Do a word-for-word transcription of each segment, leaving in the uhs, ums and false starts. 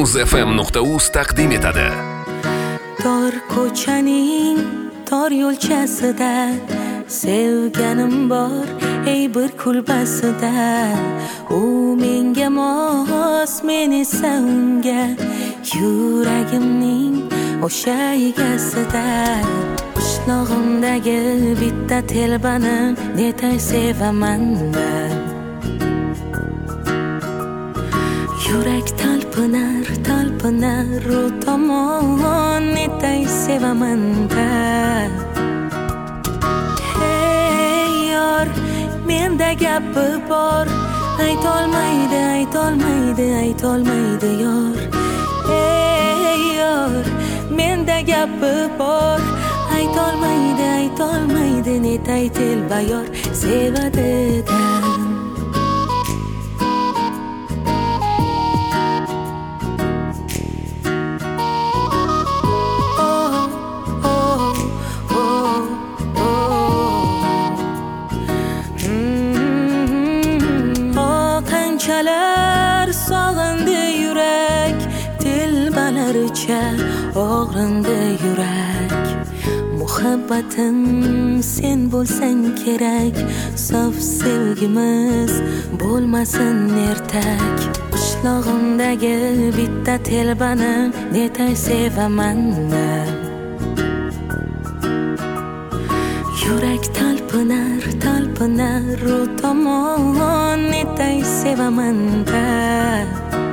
muz f m nuqta uz taqdim etadi. Tor ko'chaning tor yo'lchasida sevganim bor, ey bir kulbasida. U menga mos, men esa unga, yuragimning o'sha egasida. Qishlog'imdagi bitta telbani netay sevaman man. Yurak talpinar, talpinar u tomon, netay sevaman man. Hey yor, menda gapi bor, aytolmaydi, aytolmaydi, aytolmaydi yor. Hey yor, menda gapi bor, aytolmaydi, aytolmaydi, netay telba yor sevadi-da. Qanchalar sog'indi yurak, telbalaricha og'rindi yurak. Muhabbatim sen bo'lsang kerak, sof sevgimiz bo'lmasin ertak. Qishlog'imdagi bitta telbani netay sevaman man. Yurak talpinar, talpinar u tomon, netay sevaman man.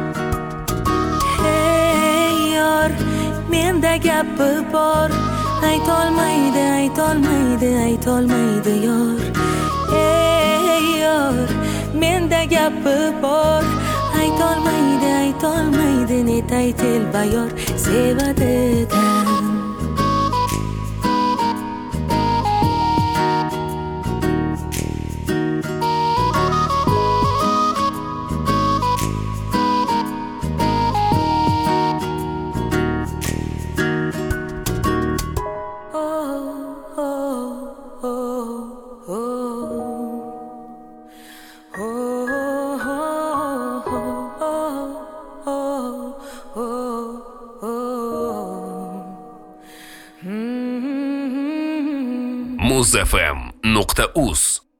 Hey yor, menda gapi bor, aytolmaydi, aytolmaydi, aytolmaydi yor. Hey yor, menda gapi bor, aytolmaydi, aytolmaydi, netay telba yor sevadi-da. muz f m nuqta uz